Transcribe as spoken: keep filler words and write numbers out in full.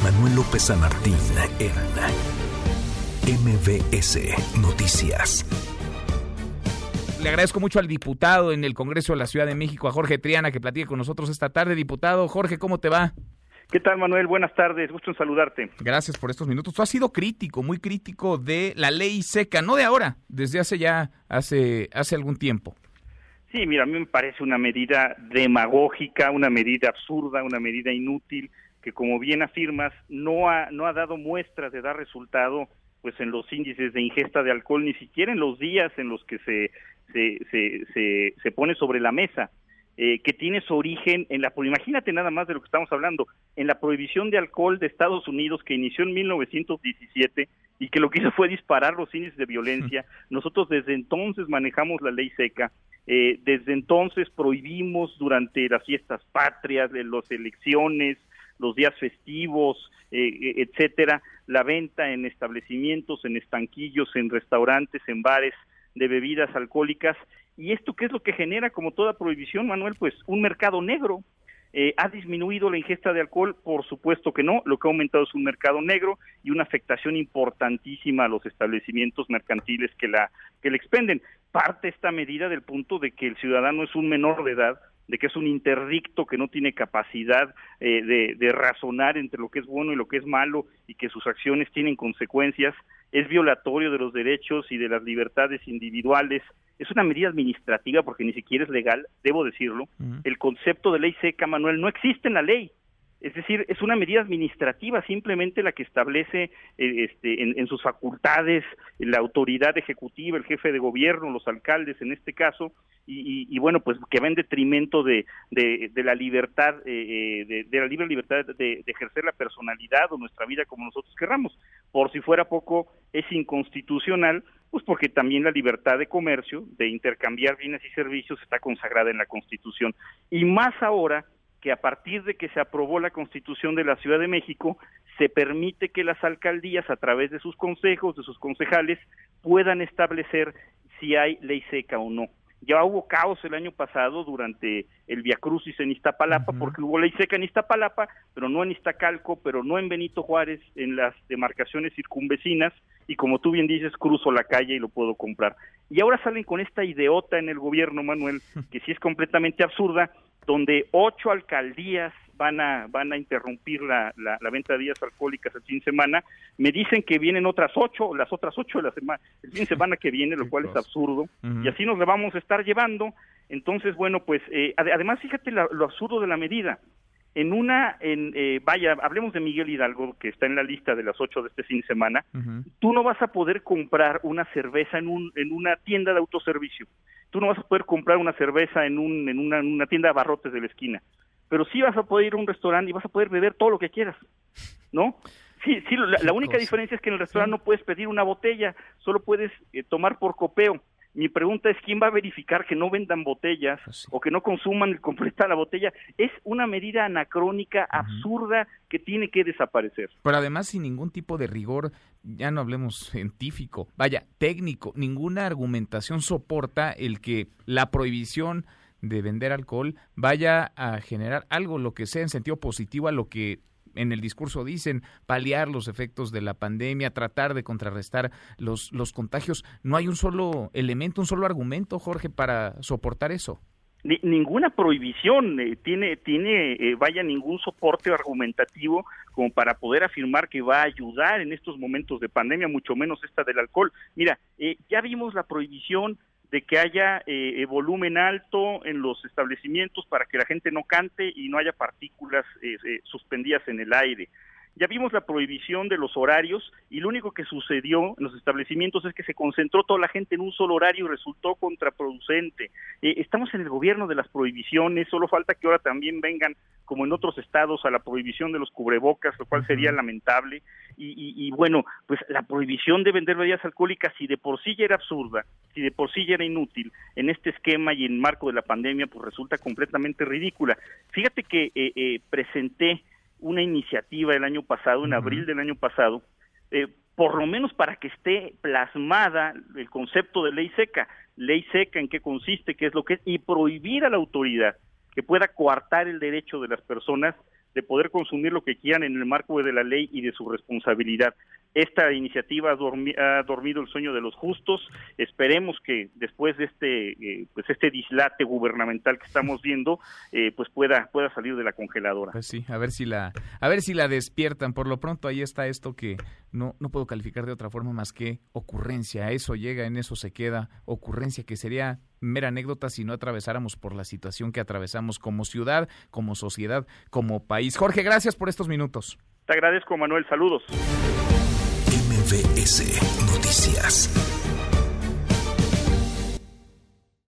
Manuel López San Martín en M V S Noticias. Le agradezco mucho al diputado en el Congreso de la Ciudad de México, a Jorge Triana, que platique con nosotros esta tarde. Diputado Jorge, ¿cómo te va? ¿Qué tal, Manuel? Buenas tardes, gusto en saludarte. Gracias por estos minutos. Tú has sido crítico, muy crítico de la ley seca, no de ahora, desde hace ya, hace, hace algún tiempo. Sí, mira, a mí me parece una medida demagógica, una medida absurda, una medida inútil, que como bien afirmas, no ha, no ha dado muestras de dar resultado pues en los índices de ingesta de alcohol, ni siquiera en los días en los que se, se, se, se, se pone sobre la mesa. Eh, que tiene su origen en la, imagínate nada más de lo que estamos hablando, en la prohibición de alcohol de Estados Unidos que inició en mil novecientos diecisiete y que lo que hizo fue disparar los índices de violencia. Nosotros desde entonces manejamos la ley seca, eh, desde entonces prohibimos durante las fiestas patrias, de las elecciones, los días festivos, eh, etcétera, la venta en establecimientos, en estanquillos, en restaurantes, en bares de bebidas alcohólicas. ¿Y esto qué es lo que genera, como toda prohibición, Manuel? Pues un mercado negro. Eh, ¿Ha disminuido la ingesta de alcohol? Por supuesto que no. Lo que ha aumentado es un mercado negro y una afectación importantísima a los establecimientos mercantiles que la que la expenden. Parte esta medida del punto de que el ciudadano es un menor de edad, de que es un interdicto que no tiene capacidad eh, de, de razonar entre lo que es bueno y lo que es malo y que sus acciones tienen consecuencias. Es violatorio de los derechos y de las libertades individuales. Es una medida administrativa porque ni siquiera es legal, debo decirlo. Uh-huh. El concepto de ley seca, Manuel, no existe en la ley. Es decir, es una medida administrativa, simplemente la que establece eh, este, en, en sus facultades la autoridad ejecutiva, el jefe de gobierno, los alcaldes en este caso, y, y, y bueno, pues que va en detrimento de, de, de la libertad, eh, de, de la libre libertad de, de ejercer la personalidad o nuestra vida como nosotros querramos. Por si fuera poco, es inconstitucional, pues porque también la libertad de comercio, de intercambiar bienes y servicios, está consagrada en la Constitución. Y más ahora que a partir de que se aprobó la Constitución de la Ciudad de México, se permite que las alcaldías, a través de sus consejos, de sus concejales, puedan establecer si hay ley seca o no. Ya hubo caos el año pasado durante el Viacrucis en Iztapalapa, uh-huh. porque hubo ley seca en Iztapalapa, pero no en Iztacalco, pero no en Benito Juárez, en las demarcaciones circunvecinas, y como tú bien dices, cruzo la calle y lo puedo comprar. Y ahora salen con esta ideota en el gobierno, Manuel, que sí es completamente absurda, donde ocho alcaldías van a van a interrumpir la, la, la venta de bebidas alcohólicas el fin de semana. Me dicen que vienen otras ocho, las otras ocho de la semana, el fin de semana que viene, lo cual es absurdo, uh-huh. y así nos le vamos a estar llevando. Entonces, bueno, pues, eh, ad- además, fíjate la, lo absurdo de la medida. En una, en eh, vaya, hablemos de Miguel Hidalgo, que está en la lista de las ocho de este fin de semana, uh-huh. tú no vas a poder comprar una cerveza en un en una tienda de autoservicio. Tú no vas a poder comprar una cerveza en, un, en una, una tienda de abarrotes de la esquina, pero sí vas a poder ir a un restaurante y vas a poder beber todo lo que quieras, ¿no? Sí, sí. La, la única diferencia es que en el restaurante sí. no puedes pedir una botella, solo puedes eh, tomar por copeo. Mi pregunta es, ¿quién va a verificar que no vendan botellas pues sí. o que no consuman completa la botella? Es una medida anacrónica, uh-huh. absurda, que tiene que desaparecer. Pero además sin ningún tipo de rigor, ya no hablemos científico, vaya, técnico, ninguna argumentación soporta el que la prohibición de vender alcohol vaya a generar algo, lo que sea en sentido positivo a lo que en el discurso dicen, paliar los efectos de la pandemia, tratar de contrarrestar los, los contagios. No hay un solo elemento, un solo argumento, Jorge, para soportar eso. Ni, ninguna prohibición eh, tiene, tiene eh, vaya, ningún soporte argumentativo como para poder afirmar que va a ayudar en estos momentos de pandemia, mucho menos esta del alcohol. Mira, eh, ya vimos la prohibición de que haya eh, volumen alto en los establecimientos para que la gente no cante y no haya partículas eh, eh, suspendidas en el aire. Ya vimos la prohibición de los horarios y lo único que sucedió en los establecimientos es que se concentró toda la gente en un solo horario y resultó contraproducente. Eh, estamos en el gobierno de las prohibiciones, solo falta que ahora también vengan, como en otros estados, a la prohibición de los cubrebocas, lo cual sería lamentable. Y, y, y bueno, pues la prohibición de vender bebidas alcohólicas, si de por sí ya era absurda, si de por sí ya era inútil, en este esquema y en marco de la pandemia, pues resulta completamente ridícula. Fíjate que eh, eh, presenté una iniciativa el año pasado, en uh-huh. abril del año pasado, eh, por lo menos para que esté plasmada el concepto de ley seca. Ley seca, ¿en qué consiste? ¿Qué es lo que es? Y prohibir a la autoridad que pueda coartar el derecho de las personas de poder consumir lo que quieran en el marco de la ley y de su responsabilidad. Esta iniciativa ha, dormi- ha dormido el sueño de los justos. Esperemos que después de este eh, pues este dislate gubernamental que estamos viendo, eh, pues pueda pueda salir de la congeladora. Pues sí, a ver si la a ver si la despiertan. Por lo pronto ahí está esto que no no puedo calificar de otra forma más que ocurrencia. A eso llega, en eso se queda. Ocurrencia que sería mera anécdota si no atravesáramos por la situación que atravesamos como ciudad, como sociedad, como país. Jorge, gracias por estos minutos. Te agradezco, Manuel. Saludos. M V S Noticias.